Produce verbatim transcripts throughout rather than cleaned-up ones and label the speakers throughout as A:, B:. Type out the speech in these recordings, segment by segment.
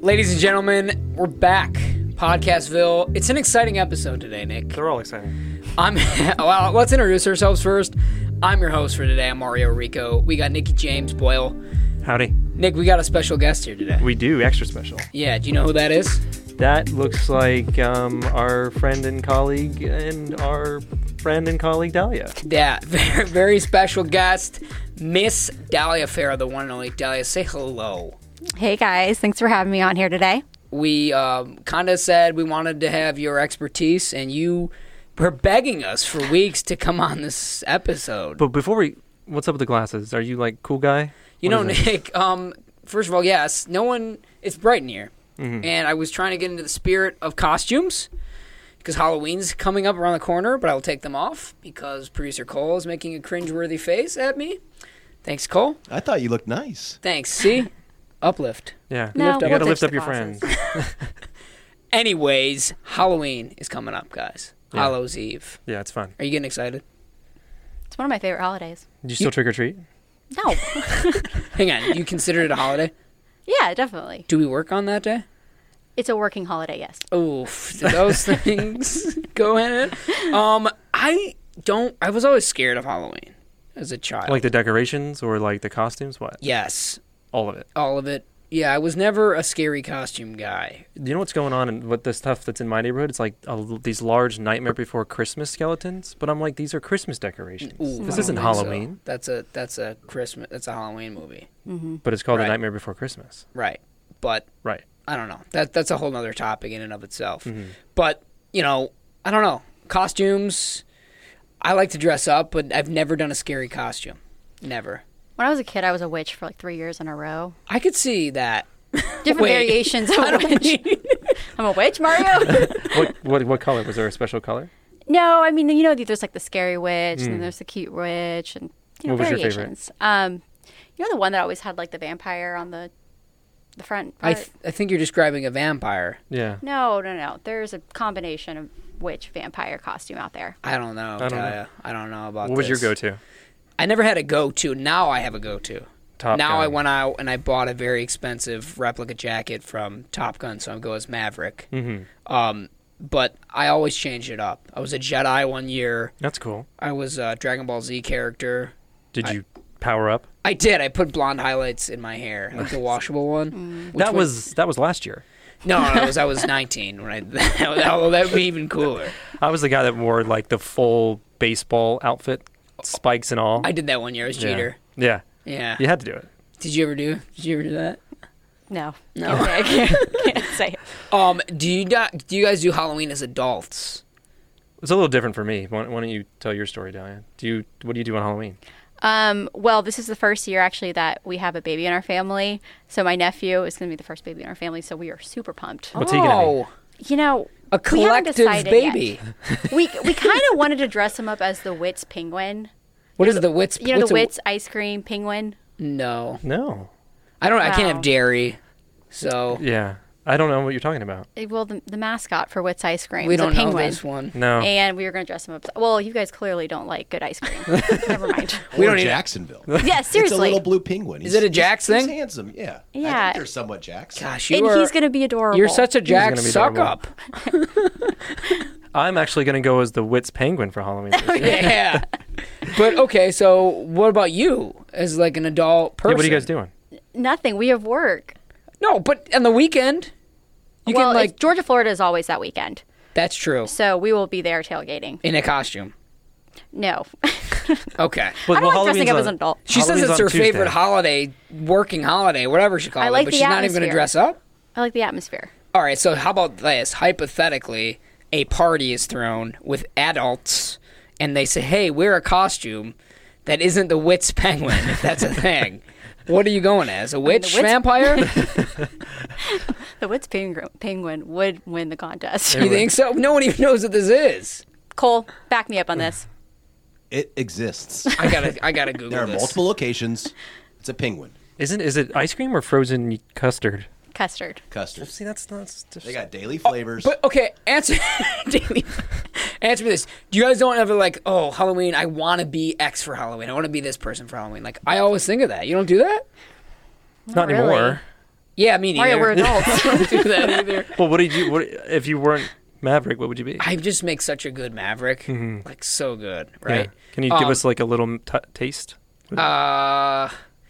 A: Ladies and gentlemen, we're back. Podcastville. It's an exciting episode today, Nick.
B: They're all exciting.
A: I'm well, let's introduce ourselves first. I'm your host for today. I'm Mario Rico. We got Nicky James Boyle.
B: Howdy.
A: Nick, we got a special guest here today.
B: We do, extra special.
A: Yeah, do you know who that is?
B: That looks like um, our friend and colleague and our friend and colleague Dahlia.
A: Yeah, very, very special guest, Miss Dahlia Farah, the one and only. Dahlia, say hello.
C: Hey guys, thanks for having me on here today.
A: We um, kind of said we wanted to have your expertise, and you were begging us for weeks to come on this episode.
B: But before we, what's up with the glasses? Are you like cool guy?
A: You
B: What
A: know,
B: is it?
A: Nick, um, first of all, yes, no one, it's bright in here.
B: Mhm.
A: And I was trying to get into the spirit of costumes because Halloween's coming up around the corner, but I will take them off because producer Cole is making a cringeworthy face at me. Thanks, Cole.
D: I thought you looked nice.
A: Thanks. See? Uplift.
B: Yeah.
C: No,
A: lift
B: you
A: up-
B: gotta
C: we'll
B: lift
C: ditch
B: up your
C: the glasses.
B: friends.
A: Anyways, Halloween is coming up, guys.
B: Yeah.
A: Hallows Eve.
B: Yeah, it's fun.
A: Are you getting excited?
C: It's one of my favorite holidays.
B: Did you still trick or treat?
C: No.
A: Hang on. You consider it a holiday?
C: Yeah, definitely.
A: Do we work on that day?
C: It's a working holiday, yes.
A: Oof, those things go in it. Um, I don't. I was always scared of Halloween as a child.
B: Like the decorations or like the costumes? What?
A: yes,
B: All of it.
A: all of it. Yeah, I was never a scary costume guy.
B: You know what's going on and what the stuff that's in my neighborhood? It's like uh, these large Nightmare Before Christmas skeletons. But I'm like, these are Christmas decorations.
A: Ooh,
B: this
A: I
B: isn't
A: don't think so.
B: Halloween,
A: That's a that's a Christmas. That's a Halloween movie,
C: Mm-hmm.
B: but it's called
A: Right.
B: The Nightmare Before Christmas.
A: right? But
B: Right.
A: I don't know. That that's a whole nother topic in and of itself.
B: Mhm.
A: But you know, I don't know. Costumes. I like to dress up, but I've never done a scary costume. Never.
C: When I was a kid, I was a witch for like three years in a row.
A: I could see that.
C: Different
A: Wait.
C: variations of
A: I don't
C: witch.
A: mean-
C: I'm a witch, Mario?
B: what, what what color? Was there a special color?
C: No, I mean, you know, there's like the scary witch, and
B: Mm.
C: then there's the cute witch, and you know,
B: What was your favorite?
C: variations. Um, you know the one that always had like the vampire on the the front
A: I
C: part?
A: th- I think you're describing a vampire.
B: Yeah.
C: No, no, no. There's a combination of witch vampire costume out there.
A: I don't know.
B: I don't know.
A: Taya. I don't know about
B: What was your
A: this.
B: go-to?
A: I never had a go-to. Now I have a go-to.
B: Top
A: now
B: Gun.
A: I went out and I bought a very expensive replica jacket from Top Gun, so I go as Maverick.
B: Mm-hmm.
A: Um, but I always change it up. I was a Jedi one year.
B: That's cool.
A: I was a Dragon Ball Z character.
B: Did
A: I-
B: you power up?
A: I did. I put blonde highlights in my hair, like the washable one. which
B: That was that was last year.
A: no, no, I was I was nineteen when I. That would be even cooler.
B: I was the guy that wore like the full baseball outfit, spikes and all.
A: I did that one year. I was
B: yeah.
A: cheater.
B: Yeah.
A: Yeah.
B: You had to do it.
A: Did you ever do? Did you ever do that?
C: No.
A: No.
C: I can't, can't say it.
A: Um. Do you not, do you guys do Halloween as adults?
B: It's a little different for me. Why, why don't you tell your story, Dahlia? Do you what do you do on Halloween?
C: Um, well, this is the first year actually that we have a baby in our family. So my nephew is going to be the first baby in our family. So we are super pumped.
B: What's he gonna be?
A: oh,
C: You know,
A: a
C: we haven't
A: collective
C: decided
A: baby.
C: yet. We we kind of wanted to dress him up as the Wits penguin.
A: What is the Wits?
C: You know
A: what's
C: the
A: a-
C: Wits ice cream penguin.
A: No,
B: No.
A: I don't. I can't
C: Wow.
A: have dairy, so
B: Yeah. I don't know what you're talking about.
C: Eh, Well, the, the mascot for Wits ice cream
A: we
C: is
A: don't
C: a
A: know
C: penguin.
A: this one.
B: No.
C: And we were going to dress him up. Well, you guys clearly don't like good ice cream. Never mind.
A: We
D: Or
A: don't even-
D: Jacksonville.
C: Yeah,
D: It's a
C: seriously.
D: little blue penguin.
A: Is it a
D: He's-
A: Jax
D: he's,
A: thing?
D: He's handsome, yeah. I
C: Yeah.
D: think they're somewhat Jax.
A: Gosh, you
C: And
A: are.
C: he's going to be adorable.
A: You're such a Jack
B: gonna be
A: suck
B: adorable.
A: up.
B: I'm actually going to go as the Wits penguin for Halloween this year.
A: Yeah. But okay, so what about you as like an adult person?
B: Yeah, what are you guys doing?
C: Nothing. We have work.
A: No, but on the weekend, you
C: well,
A: can like.
C: it's- Georgia, Florida is always that weekend.
A: That's true.
C: So we will be there tailgating.
A: In a costume.
C: No.
A: Okay.
B: But,
C: I don't
B: well,
C: like dressing
B: Halloween's
C: up as
B: on-
C: an adult.
A: She says
B: Halloween's
A: it's
B: on
A: her
B: Tuesday.
A: favorite holiday, working holiday, whatever she calls
C: I
A: it,
C: like
A: but
C: the
A: she's not even going to
C: atmosphere.
A: dress up.
C: I like the atmosphere.
A: All right, so how about this? Hypothetically, a party is thrown with adults, and they say, hey, wear a costume that isn't the Wits penguin, if that's a thing. What are you going as? A witch
C: Wits-
A: vampire?
C: The Wits penguin, penguin would win the contest.
A: You think so? No one even knows what this is.
C: Cole, back me up on this.
D: It exists.
A: I gotta, I gotta Google
D: There are
A: this.
D: multiple locations. It's a penguin.
B: Isn't is it ice cream or frozen custard?
C: Custard.
D: Custard.
B: See, that's not. Just...
D: They got daily flavors.
A: But okay, answer daily. Answer me this: do you guys don't ever like, oh, Halloween? I want to be X for Halloween. I want to be this person for Halloween. Like I always think of that. You don't do that?
B: Not
C: really.
B: anymore.
A: Yeah, me neither.
C: Mario, we're adults.
A: I don't do that either.
B: Well, what did you? What if you weren't Maverick? What would you be?
A: I just make such a good Maverick, like so good, right?
B: Yeah. Can you give
A: Um,
B: us like a little t- taste?
A: Uh,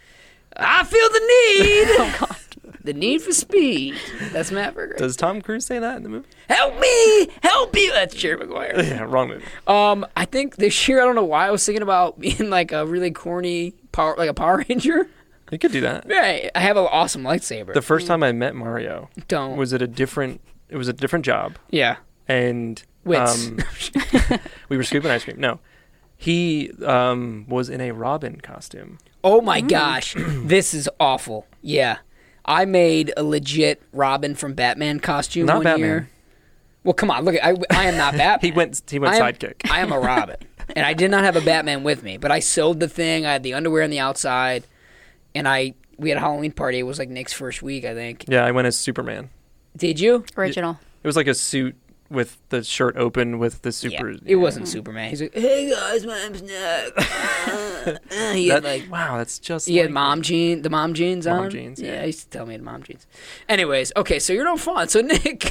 A: I feel the need. oh God. The need for speed. That's Maverick. Right?
B: Does Tom Cruise say that in the movie?
A: Help me, help you. That's Jerry Maguire.
B: Yeah, wrong movie.
A: Um, I think this year I don't know why I was thinking about being like a really corny power, like a Power Ranger.
B: You could do that.
A: Right. I have an awesome lightsaber.
B: The first time I met Mario
A: don't.
B: was at a different. It was a different job,
A: yeah.
B: and
A: Wits.
B: um, we were scooping ice cream. No, he um, was in a Robin costume.
A: Oh my gosh, this is awful. Yeah, I made a legit Robin from Batman costume
B: Not
A: one
B: Batman.
A: year. Well, come on, look, I, I am not Batman.
B: He went. He went
A: I am,
B: sidekick.
A: I am a Robin, and I did not have a Batman with me, but I sewed the thing. I had the underwear on the outside, and I we had a Halloween party. It was like Nick's first week, I think.
B: Yeah, I went as Superman.
A: Did you?
C: Original.
B: It was like a suit with the shirt open with the super.
A: Yeah, it wasn't Superman. He's like, "Hey guys, my name's Nick." Uh, uh, he had
B: That-
A: like
B: wow, that's just.
A: He had
B: like-
A: mom jean, the mom jeans
B: Mom
A: on.
B: jeans,
A: Yeah,
B: yeah.
A: he used to tell me he had mom jeans. Anyways, okay, so you're no fun. So Nick,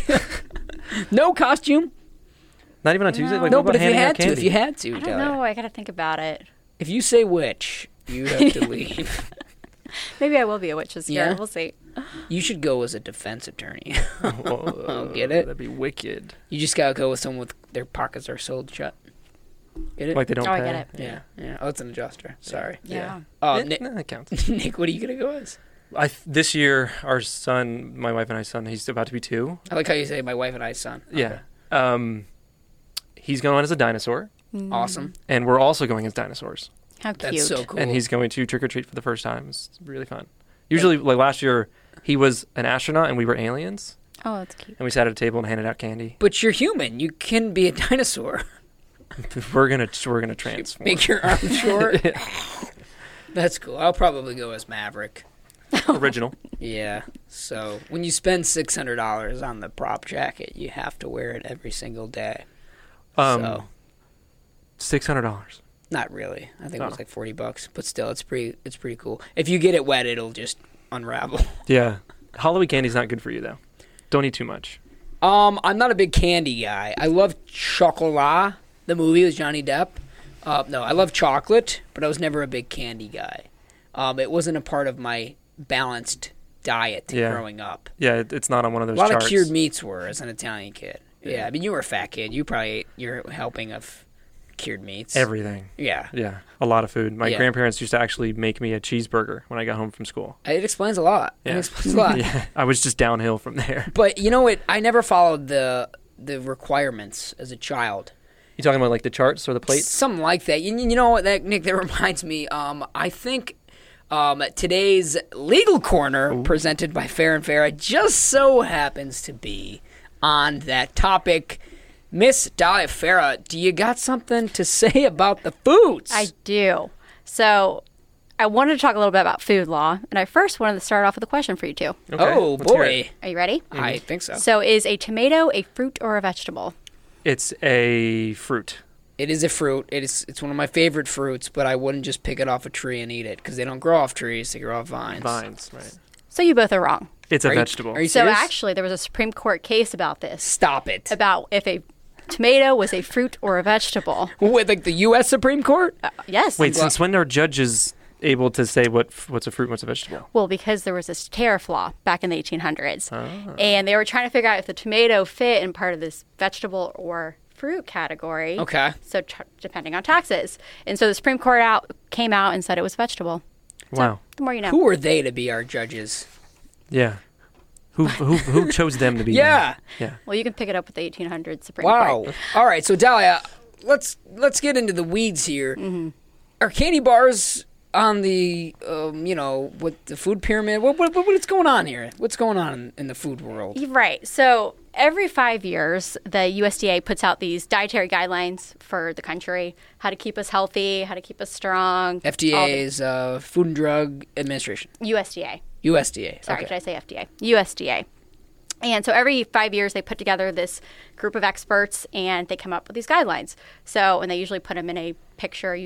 A: no costume.
B: Not even on Tuesday.
C: No.
B: Like,
A: No,
B: what
A: but
B: about
A: if you
B: handing out
A: had to,
B: candy?
A: if you had to,
C: I don't
A: Delia.
C: know. I gotta think about it.
A: If you say which, you have to leave.
C: Maybe I will be a witch this year.
A: Yeah?
C: We'll see.
A: You should go as a defense attorney.
B: Whoa,
A: Get it?
B: That'd be wicked.
A: You just gotta go with someone with their pockets are sewed shut. Get it?
B: Like they don't
C: Oh, I
B: pay.
C: get it.
A: yeah, yeah. Oh, it's an adjuster. Sorry.
C: Yeah.
A: Uh,
B: Yeah,
A: Nick,
B: no, that counts.
A: Nick, what are you gonna go as?
B: I th- this year, our son, my wife and I's son, he's about to be two.
A: I like how you say my wife and I's son.
B: Yeah. Um, he's going as a dinosaur,
C: Mm.
A: Awesome.
B: and we're also going as dinosaurs.
C: How cute.
A: That's so cool.
B: And he's going to trick or treat for the first time. It's really fun. Usually, like last year, he was an astronaut and we were aliens,
C: Oh, that's cute.
B: and we sat at a table and handed out candy.
A: But you're human. You can be a dinosaur.
B: We're gonna we're gonna transform.
A: Make your arm short. That's cool. I'll probably go as Maverick.
B: Original.
A: Yeah. So when you spend six hundred dollars on the prop jacket, you have to wear it every single day.
B: Um,
A: so
B: six hundred dollars.
A: not really. I think it was
B: Oh.
A: like forty bucks, but still, it's pretty. It's pretty cool. If you get it wet, it'll just unravel.
B: Yeah. Halloween candy's not good for you though. Don't eat too much.
A: Um, I'm not a big candy guy. I love chocolat. The movie with Johnny Depp. Uh, no, I love chocolate, but I was never a big candy guy. Um, it wasn't a part of my balanced diet
B: Yeah.
A: growing up.
B: Yeah, it, it's not on one of
A: A
B: those
A: lot
B: charts.
A: of cured meats were as an Italian kid. Yeah. I mean, you were a fat kid. You probably ate your helping of cured meats.
B: Everything.
A: Yeah.
B: Yeah, a lot of food. My
A: Yeah.
B: grandparents used to actually make me a cheeseburger when I got home from school.
A: It explains a lot. It
B: Yeah.
A: explains a lot.
B: Yeah, I was just downhill from there.
A: But you know what? I never followed the the requirements as a child.
B: You talking about like the charts or the plates?
A: Something like that. You, you know what, that Nick? That reminds me. Um, I think um, today's legal corner, presented by Fair and Fair, just so happens to be on that topic. Miss Dahlia Farah, do you got something to say about the foods?
C: I do. So I wanted to talk a little bit about food law, and I first wanted to start off with a question for you two.
B: Okay,
A: oh
B: let's hear
A: boy,
B: it.
C: Are you ready?
A: I think so.
C: So is a tomato a fruit or a vegetable?
B: It's a fruit.
A: It is a fruit. It is. It's one of my favorite fruits, but I wouldn't just pick it off a tree and eat it because they don't grow off trees; they grow off vines.
B: Vines, right?
C: So you both are wrong.
B: It's a
A: Are you-
B: vegetable.
A: are you
C: So
A: serious?
C: actually, there was a Supreme Court case about this,
A: Stop it.
C: about if a tomato was a fruit or a vegetable.
A: With like the U S Supreme Court?
C: Uh, yes.
B: Wait, since when are judges able to say what f- what's a fruit and what's a vegetable?
C: Well, because there was this tariff law back in the eighteen hundreds,
B: Ah.
C: and they were trying to figure out if the tomato fit in part of this vegetable or fruit category.
A: Okay.
C: So tr- depending on taxes, and so the Supreme Court out came out and said it was vegetable.
B: Wow.
C: The more you know.
A: Who are they to be our judges?
B: Yeah. Who who who chose them to be?
A: Yeah.
B: there? Yeah.
C: Well, you can pick it up with the eighteen hundreds Supreme
A: Wow.
C: Court.
A: All right, so Dahlia, let's let's get into the weeds here.
C: Mm-hmm.
A: Are candy bars on the um, you know, what the food pyramid? What what what's going on here? What's going on in, in the food world?
C: Right. So every five years, the U S D A puts out these dietary guidelines for the country: how to keep us healthy, how to keep us strong.
A: F D
C: all
A: A
C: the-
A: is uh, Food and Drug Administration.
C: U S D A.
A: U S D A.
C: Sorry,
A: okay.
C: did I say F D A? U S D A. And so every five years, they put together this group of experts and they come up with these guidelines. So, and they usually put them in a picture, you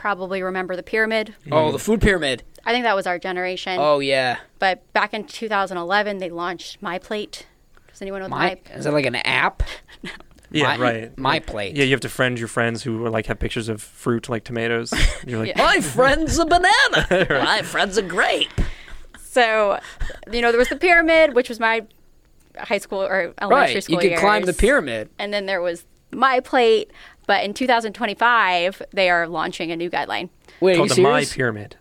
C: probably remember the pyramid.
A: Oh, the food pyramid.
C: I think that was our generation.
A: Oh yeah.
C: But back in two thousand eleven, they launched My Plate. Does anyone know what
A: My,
C: My?
A: is that like an app?
B: Yeah,
A: My-
B: right.
A: My Plate.
B: Yeah, you have to friend your friends who are, like have pictures of fruit like tomatoes. You're like,
C: Yeah.
A: My friend's a banana. My friend's a grape.
C: So, you know, there was the pyramid, which was my high school or elementary
A: Right.
C: school
A: You could
C: years.
A: climb the pyramid.
C: And then there was My Plate. But in two thousand twenty-five, they are launching a new guideline.
A: Wait, are you
B: called the My
A: serious?
B: Pyramid.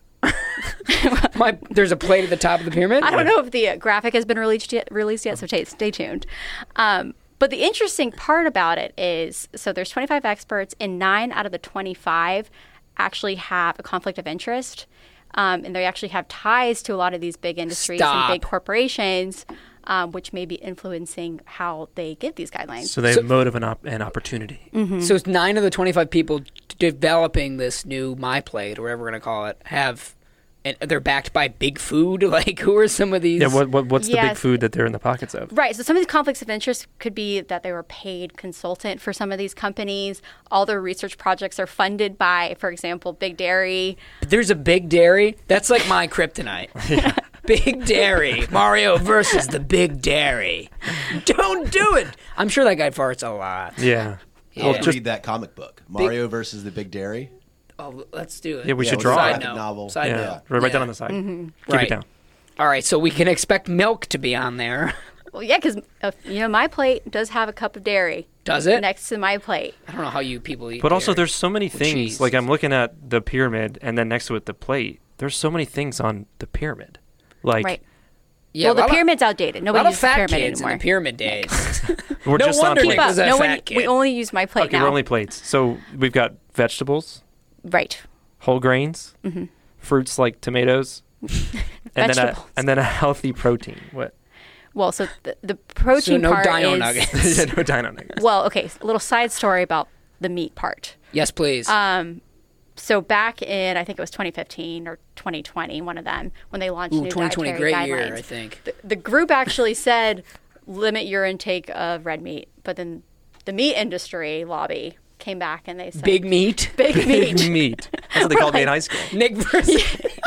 A: My, there's a plate at the top of the pyramid?
C: I don't know if the uh, graphic has been released yet, released yet so stay, stay tuned. Um, but the interesting part about it is, so there's twenty-five experts, and nine out of the twenty-five actually have a conflict of interest, um, and they actually have ties to a lot of these big industries
A: Stop.
C: and big corporations, um, which may be influencing how they give these guidelines.
B: So they have motive and, op- and opportunity.
A: So it's nine of the twenty-five people d- developing this new My Plate, or whatever we're going to call it, have, and they're backed by Big Food? Like, who are some of these?
B: Yeah, what, what what's the big
C: Yes.
B: food that they're in the pockets of?
C: Right. So some of these conflicts of interest could be that they were paid consultant for some of these companies. All their research projects are funded by, for example, Big Dairy.
A: There's a Big Dairy. That's like my kryptonite. Big Dairy. Mario versus the Big Dairy. Don't do it. I'm sure that guy farts a lot.
B: Yeah.
A: Yeah.
D: I'll
A: Just-
D: read that comic book, Mario versus the Big Dairy.
A: Oh, let's do it.
B: Yeah, we
D: Yeah,
B: should
D: with
B: draw
D: a
A: Side
B: it.
D: graphic
A: note.
D: novel.
A: Side
B: Yeah,
A: note.
B: right, right down
A: Yeah.
B: on the side. Keep
A: Right.
B: it down.
A: All right, so we can expect milk to be on there.
C: Well, yeah, because uh, you know My Plate does have a cup of dairy
A: Does it?
C: next to My Plate.
A: I don't know how you people eat.
B: But also,
A: dairy.
B: there's so many
A: With
B: things.
A: cheese.
B: Like I'm looking at the pyramid, and then next to it the plate. There's so many things on the pyramid. Like
C: Right.
A: yeah,
C: well,
A: a
C: the
A: lot of-
C: pyramid's outdated.
A: A
C: Nobody
A: lot of
C: uses the
A: fat
C: pyramid
A: kids
C: anymore.
A: in the pyramid days.
B: we're
A: no
B: just
A: wonder
B: on
A: Nick
C: Keep
B: plates.
A: was
C: up.
A: a
C: No
A: fat
C: one.
A: kid.
C: We only use My Plate
B: Okay,
C: now.
B: we're only plates. So we've got vegetables,
C: Right.
B: whole grains, fruits like tomatoes, and then a
C: Vegetables.
B: and then a healthy protein. What?
C: Well, so the, the protein
A: no
C: part
A: dino
C: is
A: nuggets.
B: yeah, no dino nuggets.
C: well, okay. A little side story about the meat part.
A: Yes, please.
C: Um, so back in I think it was twenty fifteen or twenty twenty, one of them, when they launched
A: Ooh,
C: new
A: twenty twenty,
C: dietary
A: great
C: guidelines.
A: year, I think.
C: The, the group actually said limit your intake of red meat, but then the meat industry lobby came back and they said
A: Big meat.
C: big
B: Big
C: meat.
B: meat. That's what they called me in high school.
A: Nick versus.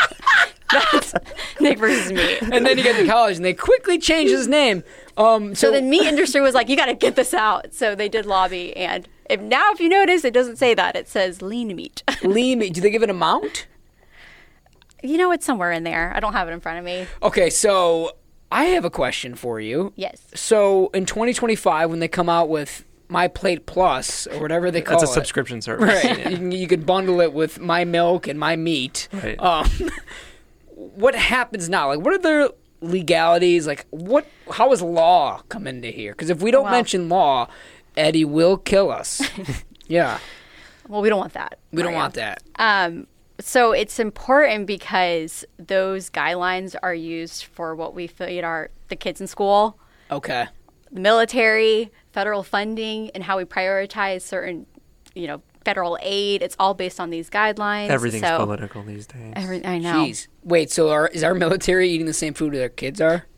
C: That's Nick versus meat.
A: And then he got to college, and they quickly changed his name. Um, so,
C: So the meat industry was like, you got to get this out. So they did lobby, and if now if you notice, it doesn't say that. It says lean meat.
A: lean meat. Do they give it a mount?
C: You know, it's somewhere in there. I don't have it in front of me.
A: Okay, so I have a question for you.
C: Yes.
A: So in twenty twenty-five, when they come out with My Plate Plus or whatever they call
B: That's a
A: it,
B: subscription service.
A: right?
B: Yeah.
A: You can you could bundle it with My Milk and My Meat.
B: Right.
A: Um, what happens now? Like, what are the legalities? Like, what? How does law come into here? Because if we don't
C: Well-
A: mention law, Eddie will kill us. Yeah,
C: Well, we don't want that.
A: we don't
C: Mario.
A: want that.
C: Um, so it's important because those guidelines are used for what we feed our the kids in school,
A: Okay.
C: the military, federal funding, and how we prioritize certain, you know, federal aid. It's all based on these guidelines.
B: Everything's
C: so
B: political these days.
C: Every, I know.
A: Jeez. Wait. So our, is our military eating the same food their kids are?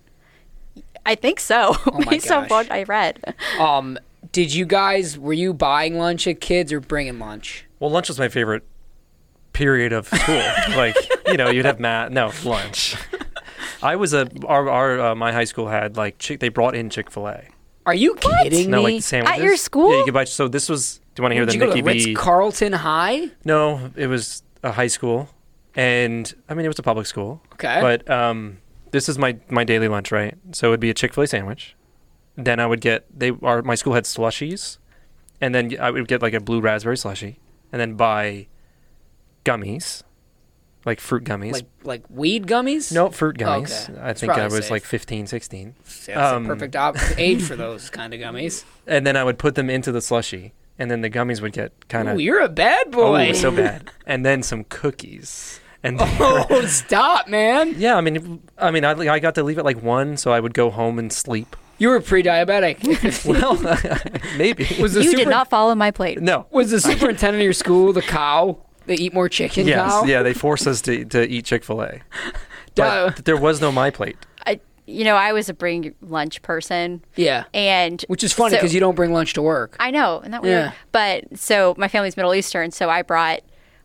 C: I think so.
A: Oh my
C: based on
A: gosh.
C: what I read.
A: Um. Did you guys? Were you buying lunch at kids or bringing lunch?
B: Well, lunch was my favorite period of school. Like, you know, you'd have math. No, lunch. I was a our, our uh, my high school had like chick. They brought in Chick-fil-A.
A: Are you kidding
B: No,
A: me?
B: like the sandwiches.
C: your school?
B: Yeah, you could buy. So this was. Do you want to hear
A: Did
B: the
A: you go
B: Nikki
A: to Ritz
B: B?
A: Carlton High?
B: No, it was a high school, and I mean it was a public school.
A: Okay.
B: But um, this is my my daily lunch, right? So it'd be a Chick-fil-A sandwich. Then I would get they our my school had slushies, and then I would get like a blue raspberry slushie, and then buy gummies, like fruit gummies.
A: Like like weed gummies?
B: no, fruit gummies.
A: Okay.
B: I
A: It's
B: think I
A: probably
B: was
A: safe.
B: like fifteen, sixteen.
A: That's
B: um,
A: the perfect op- age for those kind of gummies.
B: And then I would put them into the slushie, and then the gummies would get kind
A: Ooh,
B: of
A: you're a bad
B: oh,
A: boy.
B: so bad. And then some cookies. And
A: Oh, stop, man.
B: yeah, I mean, I mean, I, I got to leave at like one, so I would go home and sleep.
A: You were pre-diabetic.
B: Well, maybe.
A: was the
C: You
A: super-
C: did not follow my plate.
B: no.
A: Was the superintendent of your school the cow? They eat more chicken
B: Yes,
A: cow?
B: yeah, they forced us to to eat Chick-fil-A.
A: Duh.
B: But there was no My Plate.
C: I, you know, I was a bring lunch person,
A: Yeah.
C: and
A: Which is funny
C: so-
A: because you don't bring lunch to work.
C: I know, isn't that weird?
A: Yeah.
C: But so my family's Middle Eastern, so I brought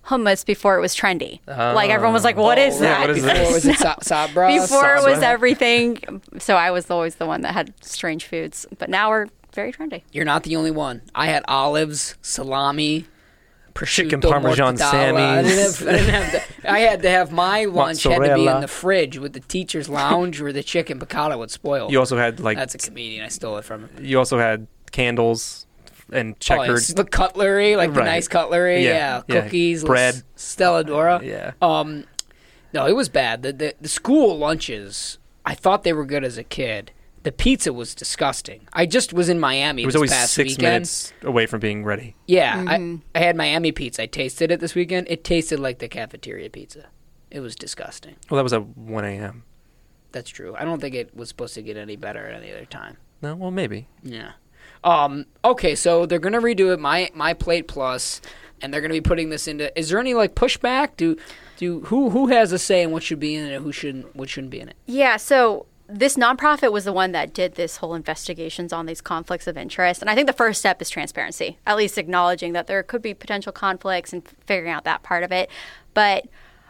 C: hummus before it was trendy. Like everyone was like, "What is
A: Oh,
C: that?"
B: what is
A: Before
B: this?
A: was it sa- sabra?
C: Before it was
B: Sauce.
C: everything. So I was always the one that had strange foods. But now we're very trendy.
A: You're not the only one. I had olives, salami, prosciutto,
B: Chicken Parmesan
A: mortadella. I didn't
B: Sammys.
A: have. I didn't have. The, I had to have my lunch had to be in
B: Mozzarella.
A: the fridge with the teacher's lounge, where the chicken piccata would spoil.
B: You also had like
A: That's a comedian. I stole it from him.
B: you also had candles and
A: Oh,
B: checkered.
A: it's the cutlery, like the
B: Right.
A: nice cutlery.
B: Yeah,
A: Yeah,
B: yeah.
A: cookies,
B: Bread.
A: little Stella Dora.
B: Yeah.
A: Um, no, it was bad. The, the the school lunches, I thought they were good as a kid. The pizza was disgusting. I just was in Miami
B: It was
A: this
B: always
A: past
B: six
A: weekend.
B: minutes away from being ready.
A: Yeah,
C: Mm-hmm.
A: I, I had Miami pizza. I tasted it this weekend. It tasted like the cafeteria pizza. It was disgusting.
B: Well, that was at one a.m.
A: That's true. I don't think it was supposed to get any better at any other time.
B: No, well, maybe.
A: Yeah. Um. Okay, so they're gonna redo it. My My Plate Plus, and they're gonna be putting this into. Is there any like pushback? Do do who who has a say in what should be in it? And who shouldn't? What shouldn't be in it?
C: Yeah, so this nonprofit was the one that did this whole investigations on these conflicts of interest. And I think the first step is transparency, at least acknowledging that there could be potential conflicts and figuring out that part of it. But,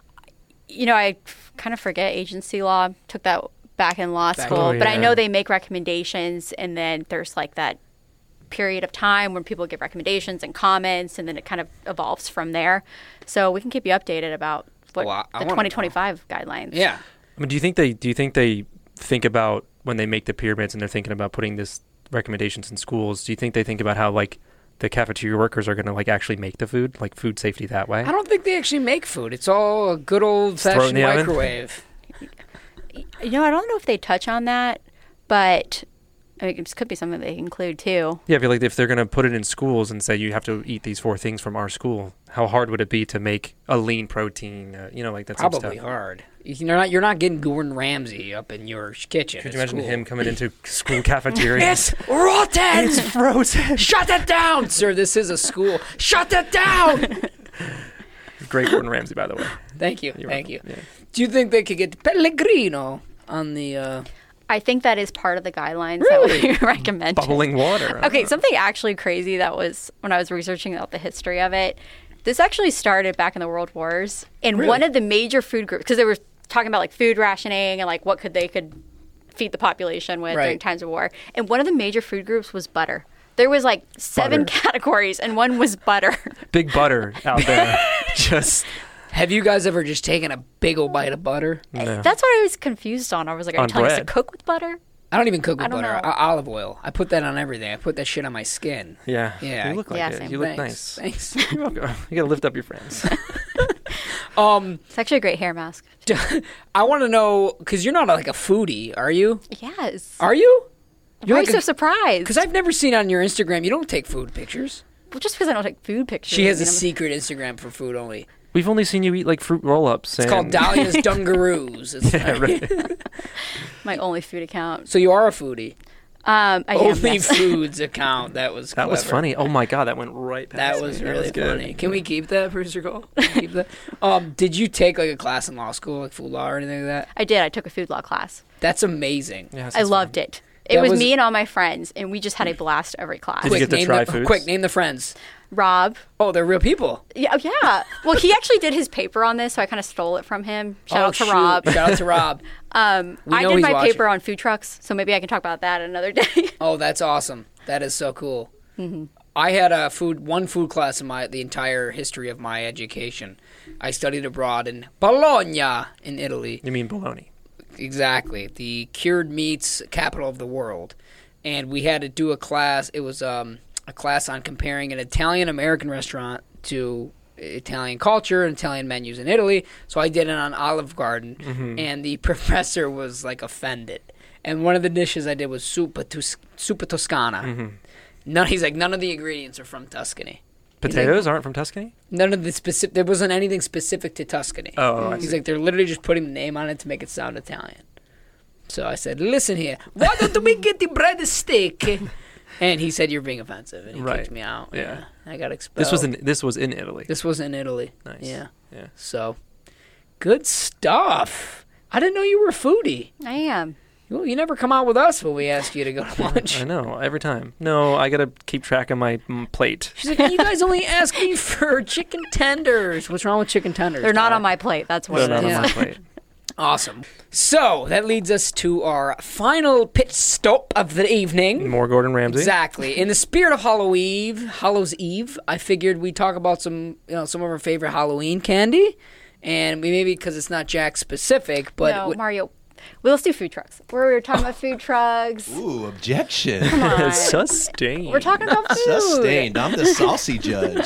C: you know, I kind of forget agency law, took that back in law
A: Back-
C: school.
B: Oh,
C: But I
B: yeah.
C: know they make recommendations, and then there's like that period of time when people give recommendations and comments, and then it kind of evolves from there. So we can keep you updated about what
A: Well, I- I
C: the
A: wanna
C: twenty twenty-five guidelines.
A: Yeah.
B: I mean, do you think they do you think they think about when they make the pyramids and they're thinking about putting this recommendations in schools? Do you think they think about how like the cafeteria workers are going to like actually make the food, like food safety that way?
A: I don't think they actually make food. It's all a good old
B: throw it in
A: fashioned
B: the oven?
A: microwave.
C: You know, I don't know if they touch on that, but I mean, it could be something they include too.
B: Yeah, I feel like if they're going to put it in schools and say you have to eat these four things from our school, how hard would it be to make a lean protein? Uh, you know, like that sort of
A: Probably
B: stuff.
A: hard. You're not. You're not getting Gordon Ramsay up in your kitchen.
B: Could
A: at
B: you imagine
A: school.
B: him coming into school cafeteria?
A: It's rotten.
B: It's frozen.
A: Shut that down, sir. This is a school. Shut that down.
B: Great Gordon Ramsay, by the way.
A: Thank you.
B: You're
A: Thank you.
B: welcome. Yeah.
A: Do you think they could get Pellegrino on the? Uh...
C: I think that is part of the guidelines
A: Really?
C: that we recommend.
B: Bubbling water.
C: Okay, something actually crazy that was when I was researching about the history of it. This actually started back in the World Wars, and
A: Really?
C: one of the major food groups, because they were talking about like food rationing and like what could they could feed the population with
A: Right.
C: during times of war. And one of the major food groups was butter. There was like seven
B: Butter.
C: categories, and one was butter.
B: Big butter out there. Just
A: Have you guys ever just taken a big old bite of butter?
B: no.
C: That's what I was confused on. I was like, are you
B: On
C: telling us to
B: bread.
C: cook with butter?
A: I don't even cook with
C: I don't
A: butter.
C: know.
A: O- olive oil. I put that on everything. I put that shit on my skin.
B: Yeah.
A: Yeah.
B: You look like
C: Yeah,
B: it.
C: same.
B: You look
A: Thanks.
B: nice.
A: Thanks.
B: You're welcome. You gotta lift up your friends.
A: um,
C: It's actually a great hair mask.
A: I want to know because you're not like a foodie, are you?
C: Yes.
A: Are you?
C: Why are you
A: like
C: so
A: a-
C: surprised?
A: Because I've never seen on your Instagram. You don't take food pictures.
C: Well, just because I don't take food pictures.
A: She has
C: I
A: a
C: mean, I'm-
A: secret Instagram for food only.
B: We've only seen you eat like fruit roll-ups.
A: It's called Dahlia's Dungaroos. It's
B: Yeah, right.
C: my only food account.
A: So you are a foodie.
C: Um, I am,
A: Only
C: yes.
A: Foods account. That was
B: That was
A: clever.
B: funny. Oh my god, that went right past
A: That
B: me.
A: was really
B: good.
A: funny. Can we keep that, producer Cole? Can we keep that? Um, did you take like a class in law school, like food law or anything like that?
C: I did. I took a food law class.
A: That's amazing.
B: Yeah,
C: I loved it. It
A: That
C: was,
A: was-
C: me and all my friends, and we just had a blast every class.
B: Did you get to
A: name
B: try
A: the,
B: foods?
A: Quick, name the friends.
C: Rob.
A: Oh, they're real people.
C: Yeah, oh, yeah. Well, he actually did his paper on this, so I kind of stole it from him. Shout
A: oh,
C: out to
A: shoot.
C: Rob.
A: Shout out to Rob.
C: Um,
A: We
C: I
A: know
C: did
A: he's
C: my
A: watching.
C: paper on food trucks, so maybe I can talk about that another day.
A: Oh, that's awesome. That is so cool.
C: Mm-hmm.
A: I had a food one food class in my the entire history of my education. I studied abroad in Bologna in Italy.
B: You mean bologna?
A: Exactly, the cured meats capital of the world. And we had to do a class. It was um, a class on comparing an Italian American restaurant to Italian culture and Italian menus in Italy. So I did it on Olive Garden,
B: Mm-hmm.
A: and the professor was like offended. And one of the dishes I did was soupa, tus- soupa toscana.
B: Mm-hmm.
A: None, he's like, none of the ingredients are from Tuscany. He's like,
B: Potatoes aren't from Tuscany?
A: None of the specific. There wasn't anything specific to Tuscany.
B: Oh, I
A: He's
B: see.
A: like, they're literally just putting the name on it to make it sound Italian. So I said, listen here, why don't we get the bread steak? And he said, you're being offensive, and he
B: Right.
A: kicked me out.
B: Yeah.
A: I got expelled.
B: This was in this was in Italy.
A: This was in Italy.
B: Nice.
A: Yeah.
B: Yeah.
A: So, good stuff. I didn't know you were a foodie.
C: I am.
A: Well, you never come out with us when we ask you to go to lunch.
B: I know, every time. No, I gotta keep track of my mm, plate.
A: She's like, you guys only ask me for chicken tenders. What's wrong with chicken tenders?
C: They're not
A: Dad?
C: on my plate. That's what
B: They're
C: it
B: not
C: is.
B: on my
A: Yeah.
B: plate.
A: Awesome. So that leads us to our final pit stop of the evening.
B: More Gordon Ramsay.
A: Exactly. In the spirit of Halloween, Hallows Eve, I figured we'd talk about some, you know, some of our favorite Halloween candy, and we maybe because it's not Jack specific, but
C: no,
A: w-
C: Mario. Well, let's do food trucks. We're, we're talking about food trucks.
D: Ooh, objection.
C: Come on.
B: Sustained.
C: We're talking about food.
D: Sustained. I'm the saucy judge.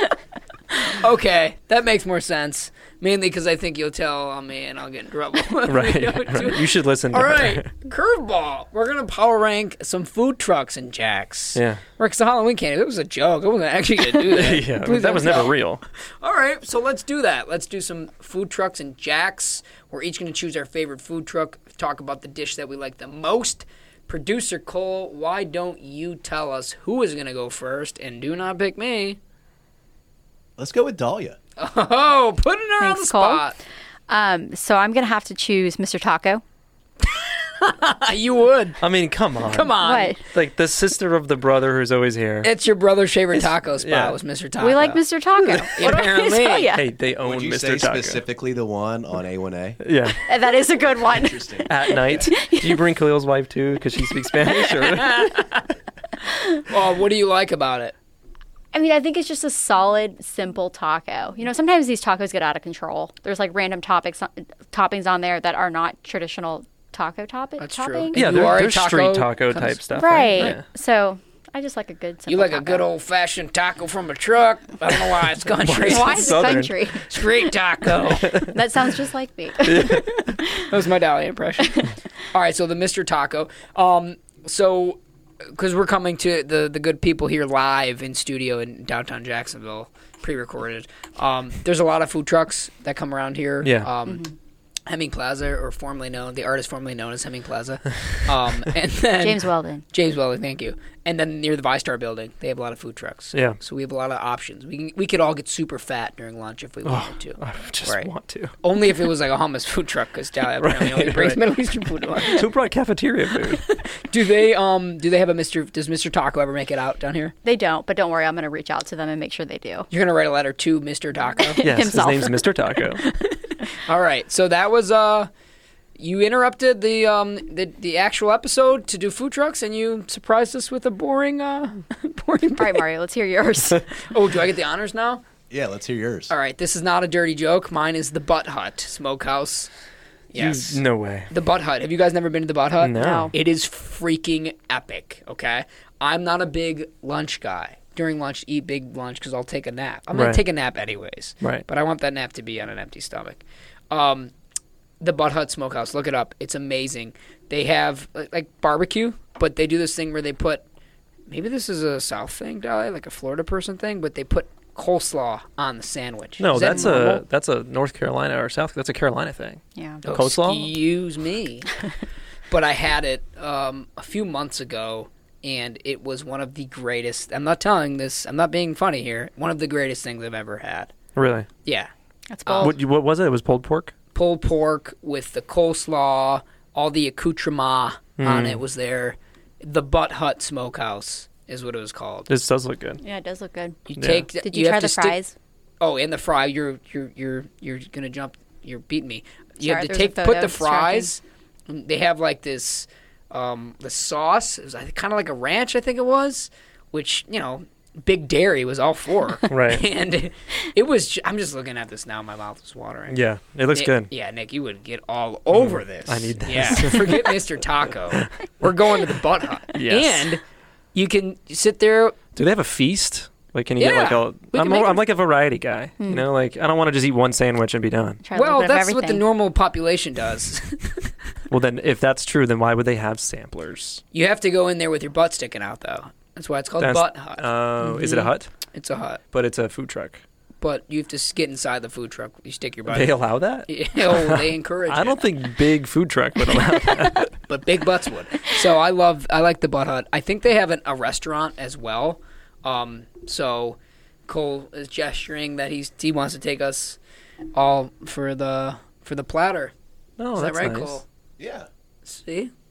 A: okay, that makes more sense. Mainly because I think you'll tell on me and I'll get in trouble.
B: Right.
A: You know, too.
B: You should listen to
A: All
B: her.
A: right, curveball. We're gonna power rank some food trucks and Jacks.
B: Yeah.
A: Rex, the Halloween candy. It was a joke. I wasn't actually gonna do that.
B: Yeah,
A: Please
B: that was
A: don't
B: never
A: tell.
B: real.
A: All right, so let's do that. Let's do some food trucks and Jacks. We're each gonna choose our favorite food truck. Talk about the dish that we like the most. Producer Cole, why don't you tell us who is gonna go first? And do not pick me.
D: Let's go with Dahlia.
A: Oh, putting her on the
C: Thanks, Cole.
A: spot.
C: Um, so I'm going to have to choose Mister Taco.
A: You would.
B: I mean, come on.
A: Come on.
C: What?
B: Like the sister of the brother who's always here.
A: It's your brother's favorite taco spot
B: yeah.
A: was Mister Taco.
C: We like Mister Taco. What do I
A: Apparently.
C: tell ya?
B: Hey, they own
D: Would you
B: Mister
D: say
B: Taco.
D: specifically the one on A one A?
B: Yeah.
C: That is a good one.
D: Interesting.
B: At night. Do you bring Khalil's wife too because she speaks Spanish? Or?
A: Oh, what do you like about it?
C: I mean, I think it's just a solid, simple taco. You know, sometimes these tacos get out of control. There's like random topics, toppings on there that are not traditional taco topic
A: That's true.
C: toppings.
B: Yeah,
A: You
B: there-
A: are a
B: there's
A: taco
B: street taco
A: comes-
B: type stuff.
C: Right.
B: Yeah.
C: So I just like a good simple
A: You like a
C: taco.
A: good old fashioned taco from a truck? I don't know why it's country.
C: Why is it
B: Southern.
C: country?
A: Street taco.
C: That sounds just like me.
A: That was my Dahlia impression. All right, so the Mister Taco. Um, so because we're coming to the the good people here live in studio in downtown Jacksonville, pre-recorded. Um, there's a lot of food trucks that come around here.
B: Yeah.
A: Um, Hemming Plaza, or formerly known, the artist formerly known as Hemming Plaza. Um, and then
C: James Weldon.
A: James Weldon, thank you. And then near the ViStar building, they have a lot of food trucks.
B: Yeah.
A: So we have a lot of options. We can, we could all get super fat during lunch if we wanted to.
B: I just
A: Right.
B: want to.
A: Only if it was like a hummus food truck, because apparently only
B: Right,
A: brings
B: right.
A: Middle Eastern food to lunch.
B: Who brought cafeteria food?
A: Do they um do they have a Mister Does Mister Taco ever make it out down here?
C: They don't, but don't worry. I'm going to reach out to them and make sure they do.
A: You're gonna write a letter to Mister Taco.
B: Yes,
C: Himself.
B: his name's Mister Taco.
A: All right. So that was uh you interrupted the um the, the actual episode to do food trucks, and you surprised us with a boring uh boring.
C: All right, Mario, let's hear yours.
A: Oh, do I get the honors now?
D: Yeah, let's hear yours.
A: All right. This is not a dirty joke. Mine is the Butt Hut Smokehouse. Yes.
B: No way.
A: The Butt Hut. Have you guys never been to the Butt Hut?
B: No.
C: No.
A: It is freaking epic, okay? I'm not a big lunch guy. During lunch, eat big lunch because I'll take a nap. I'm going
B: Right.
A: to take a nap anyways.
B: Right.
A: But I want that nap to be on an empty stomach. Um, the Butt Hut Smokehouse, look it up. It's amazing. They have, like, like barbecue, but they do this thing where they put, maybe this is a South thing, Dolly, like a Florida person thing, but they put coleslaw on the sandwich.
B: No,
A: Is that
B: that's
A: normal?
B: a that's a North Carolina or South. That's a Carolina thing.
C: Yeah.
A: Oh,
B: Coleslaw?
A: Excuse me. But I had it um, a few months ago, and it was one of the greatest. I'm not telling this. I'm not being funny here. One of the greatest things I've ever had.
B: Really?
A: Yeah.
C: That's
A: Uh,
C: bold.
B: What you- what was it? It was pulled pork.
A: Pulled pork with the coleslaw, all the accoutrement on
B: Mm.
A: it was there. The Butt Hut Smokehouse is what it was called.
B: This does look good.
C: yeah, it does look good.
A: You
B: Yeah.
A: take.
C: Did you,
A: have
C: try
A: to
C: the
A: stick-
C: fries?
A: Oh, and the fry. You're you're you're you're gonna jump. You're beating me. You
C: Sorry,
A: have to
C: there's a
A: take
C: photo
A: put the
C: distracting.
A: fries. They have like this, um, the sauce. It was kind of like a ranch, I think it was, which you know, Big Dairy was all for.
B: Right.
A: And it was. ju- I'm just looking at this now. My mouth is watering.
B: Yeah, it looks
A: Nick-
B: good.
A: Yeah, Nick, you would get all over this.
B: I need this.
A: Yeah, forget Mister Taco. We're going to the Butt Hut.
B: Yes.
A: And you can sit there.
B: Do they have a feast? Like, can you get
A: Yeah,
B: like a?
A: we can
B: I'm,
A: make
B: more,
A: a-
B: I'm like a variety guy.
C: Hmm.
B: You know, like I don't want to just eat one sandwich and be done.
C: Try a little
A: Well,
C: bit of
A: that's what the
C: everything.
A: normal population does.
B: Well, then if that's true, then why would they have samplers?
A: You have to go in there with your butt sticking out, though. That's why it's called
B: That's-
A: Butt Hut.
B: Oh, is it a
A: Mhm.
B: hut?
A: It's a hut,
B: But it's a food truck.
A: but you have to s- get inside the food truck. You stick your butt.
B: They
A: in.
B: allow that?
A: oh, they encourage.
B: I
A: it.
B: don't think big food truck would allow that.
A: but big butts would. So I love, I like the Butt Hut. I think they have an, a restaurant as well. Um, so Cole is gesturing that he's he wants to take us all for the for the platter.
B: No,
A: is
B: that's
A: that right,
B: nice.
A: Cole?
D: Yeah.
A: See,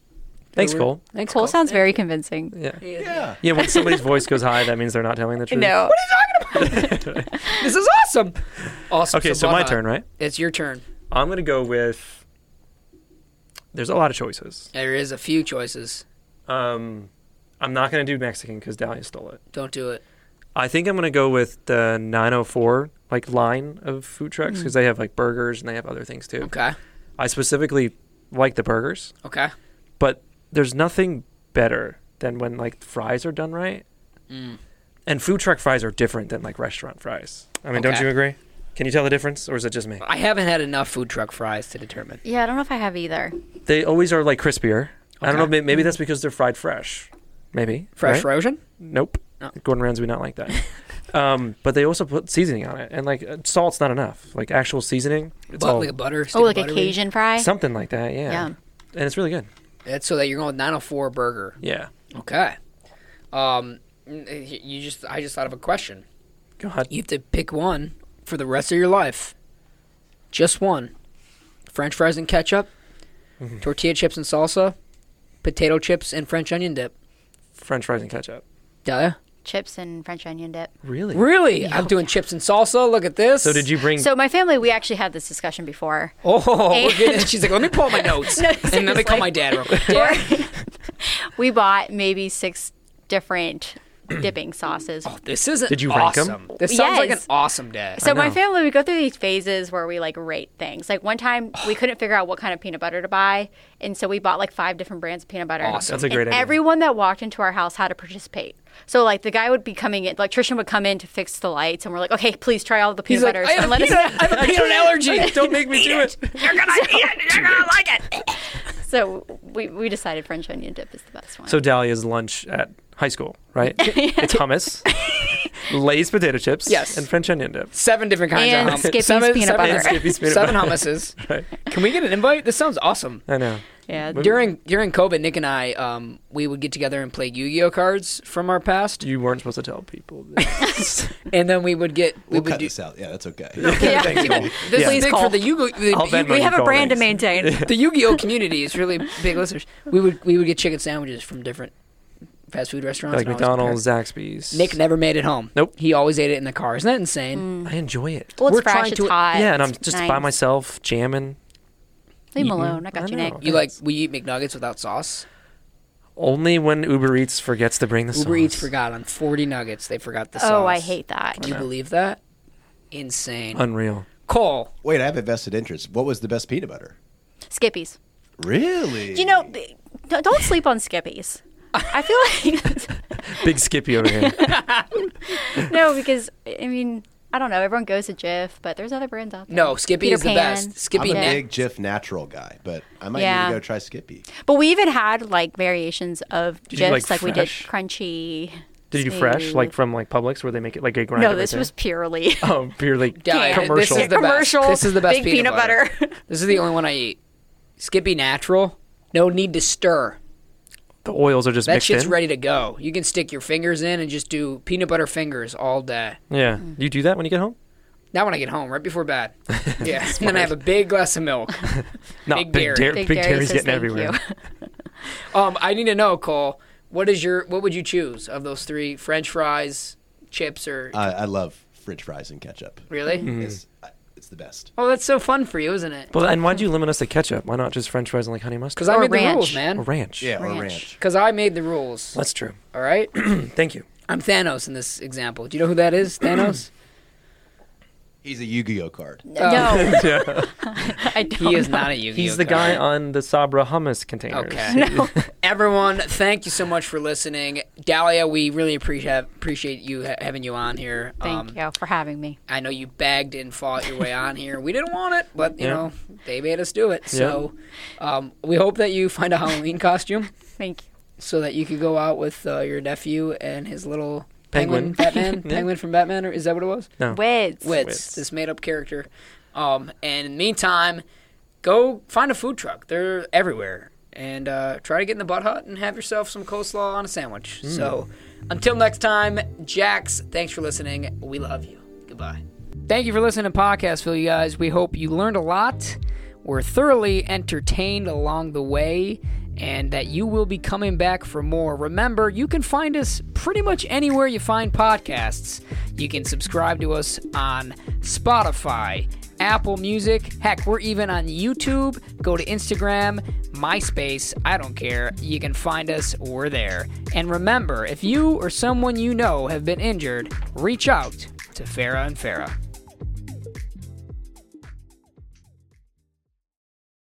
B: Thanks,
A: We're-
B: Cole.
A: Thanks,
C: Cole
A: Cole.
C: sounds very convincing.
B: Yeah.
D: Yeah.
B: Yeah, when somebody's voice goes high, that means they're not telling the truth.
C: No.
A: This is awesome. Awesome.
B: Okay, so my
A: Butt Hut.
B: turn, right?
A: It's your turn.
B: I'm going to go with. There's a lot of choices.
A: There is a few choices.
B: Um, I'm not going to do Mexican because Dahlia stole it.
A: Don't do it.
B: I think I'm going to go with the nine oh four like line of food trucks because they have like burgers and they have other things too.
A: Okay.
B: I specifically like the burgers,
A: Okay.
B: but there's nothing better than when like fries are done right.
A: Mm.
B: And food truck fries are different than like restaurant fries. I mean, don't
A: Okay.
B: you agree? Can you tell the difference, or is it just me?
A: I haven't had enough food truck fries to determine.
C: Yeah, I don't know if I have either.
B: They always are like crispier. I don't know.
A: Okay.
B: may- Maybe that's because they're fried fresh. Maybe
A: Fresh
B: right?
A: frozen?
B: Nope.
A: No.
B: Gordon Ramsay not like that. um, but they also put seasoning on it, and like uh, salt's not enough. Like actual seasoning, it's
A: But
B: all
A: like a butter. stick
C: Oh,
A: of
C: like a
A: butter
C: Cajun fry?
B: something like that. Yeah.
C: Yeah.
B: And it's really good.
A: That's so that you're going with nine oh four burger.
B: Yeah.
A: Okay. Um, you just I just thought of a question.
B: Go ahead.
A: You have to pick one for the rest of your life. Just one. French fries and ketchup,
B: Mhm.
A: tortilla chips and salsa, potato chips and French onion dip.
B: French fries and ketchup.
A: Dahlia?
C: Chips and French onion dip.
B: Really?
A: Really? I'm doing chips and salsa. Look at this.
B: So did you bring?
C: So my family, we actually had this discussion before.
A: Oh, we're
C: And-
A: getting, she's like, let me pull out my notes.
C: No,
A: and let me call
C: seriously.
A: my dad real quick. Dad?
C: We bought maybe six different dipping sauces.
A: Oh, this isn't
B: Did you rank 'em?
A: awesome. This sounds like an
C: Yes.
A: awesome day.
C: So my
B: know.
C: family, we go through these phases where we like rate things. Like one time, we couldn't figure out what kind of peanut butter to buy, and so we bought like five different brands of peanut butter.
A: Awesome.
B: That's a great
C: and
B: idea.
C: everyone that walked into our house had to participate. So like the guy would be coming in, the electrician would come in to fix the lights, and we're like, okay, please try all the peanut
A: He's like,
C: butters
A: I have,
C: and
A: a
C: let us
A: peanut, I have a peanut allergy.
B: Don't make me do it.
A: You're gonna eat it. You're gonna like it.
C: So we, we decided French onion dip is the best one.
B: So Dahlia's lunch at high school, right? It's hummus, Lay's potato chips,
A: Yes.
B: and French onion dip.
A: Seven different kinds
C: And
A: of hummus.
C: Skippy's
A: seven,
C: peanut
A: seven,
C: butter.
B: Skippy's peanut
A: seven
B: butter.
A: hummuses.
B: Right.
A: Can we get an invite? This sounds awesome.
B: I know.
C: yeah,
A: During during COVID, Nick and I, um, we would get together and play Yu-Gi-Oh cards from our past,
B: You weren't supposed to tell people this.
A: and then we would get we
D: We'll
A: would
D: cut
A: do.
D: this out. Yeah, that's okay.
C: Yeah.
A: Thank you. This
B: Yeah.
A: is
C: Please
A: big
C: call.
A: for the Yu-Gi. The,
B: I'll Venmo
A: Yu-
C: we
B: you
C: have a
B: call
C: brand to
B: names.
C: maintain.
A: the Yu-Gi-Oh community is really big listeners. We would we would get chicken sandwiches from different fast food restaurants.
B: like
A: and always
B: McDonald's,
A: compare.
B: Zaxby's.
A: Nick never made it home.
B: Nope.
A: He always ate it in the car. Isn't that insane?
B: I enjoy it.
C: Well, it's
A: We're
C: fresh,
A: trying
C: it's
A: to-
C: hot.
B: yeah, and I'm
C: it's
B: just
C: nice.
B: by myself jamming.
C: Leave him
B: eating.
C: alone. I got
B: I
C: you,
B: know.
C: Nick.
A: You like we eat McNuggets without sauce?
B: Only when Uber Eats forgets to bring the sauce.
A: Uber Eats forgot on forty nuggets. They forgot the sauce.
C: Oh, I hate that.
A: Can you believe that? Insane.
B: Unreal.
A: Cole.
D: Wait, I have a vested interest. What was the best peanut butter?
C: Skippies.
D: Really?
C: You know, b- don't don't sleep on Skippies. I feel like
B: Big Skippy over here.
C: no, because I mean, I don't know. Everyone goes to Jif, but there's other brands out there.
A: No, Skippy
C: Peter
A: is the
C: Pan.
A: best. Skippy
D: I'm a
A: na-
D: big Jif natural guy, but I might
C: Yeah.
D: need to go try Skippy.
C: But we even had like variations of
B: Did you
C: Jifs,
B: do,
C: like,
B: like,
C: we did
B: fresh?
C: crunchy.
B: Did you do fresh,
C: smooth.
B: like from like Publix, where they make it like a grind?
C: No,
B: it
C: this
B: right
C: was
B: there?
C: purely
B: oh purely
A: Yeah,
B: commercial.
A: This is the
C: commercial.
A: best. This is the best
C: big
A: peanut,
C: peanut butter.
A: This is the only one I eat. Skippy natural. No need to stir.
B: The oils are just
A: That
B: mixed
A: shit's
B: in.
A: ready to go. You can stick your fingers in and just do peanut butter fingers all day.
B: Yeah,
C: Mm.
B: you do that when you get home?
A: Not when I get home, right before bed. Yeah, and then I have a big glass of milk.
B: No,
A: Big
B: Big,
A: Dairy.
B: Dairy-
C: Big
B: Big
C: Dairy
B: Dairy's
C: says
B: getting
C: thank
B: everywhere.
C: you.
A: Um, I need to know, Cole. What is your? What would you choose of those three? French fries, chips, or
D: I, I love French fries and ketchup.
A: really?
B: Mm.
D: It's, I- it's the best.
A: Oh, that's so fun for you, isn't it?
B: Well, and why'd you limit us to ketchup? Why not just French fries and like honey mustard?
A: Because I
C: Or
A: made the
C: ranch.
A: rules,
B: Or
A: man.
B: ranch.
D: Yeah, or
C: Ranch.
D: ranch.
A: Because I made the rules.
B: That's true.
A: All right.
B: Thank you.
A: I'm Thanos in this example. Do you know who that is? Thanos.
D: He's a Yu-Gi-Oh card.
C: No,
B: Yeah.
C: I don't.
A: He is
C: know.
A: not a Yu-Gi-Oh.
B: He's the
A: card.
B: guy on the Sabra hummus containers.
A: Okay. Everyone, thank you so much for listening. Dahlia, we really appreciate appreciate you ha- having you on here.
C: Thank
A: Um,
C: you for having me.
A: I know you begged and fought your way on here. We didn't want it, but you
B: Yeah.
A: know they made us do it. So um, we hope that you find a Halloween costume
C: Thank you.
A: so that you could go out with uh, your nephew and his little penguin,
B: Penguin.
A: Batman,
B: Yeah.
A: penguin from Batman, or is that what it was?
B: No.
C: Wids.
A: Wits,
B: Wits.
A: this made up character. Um, and in the meantime, go find a food truck. They're everywhere. And uh, try to get in the Butt Hut and have yourself some coleslaw on a sandwich. So until next time, Jax, thanks for listening. We love you. Goodbye. Thank you for listening to Podcastville, you guys. We hope you learned a lot. We're thoroughly entertained along the way. and that you will be coming back for more. Remember, you can find us pretty much anywhere you find podcasts. You can subscribe to us on Spotify, Apple Music. Heck, we're even on YouTube. Go to Instagram, MySpace. I don't care. You can find us. We're there. And remember, if you or someone you know have been injured, reach out to Farah and Farah.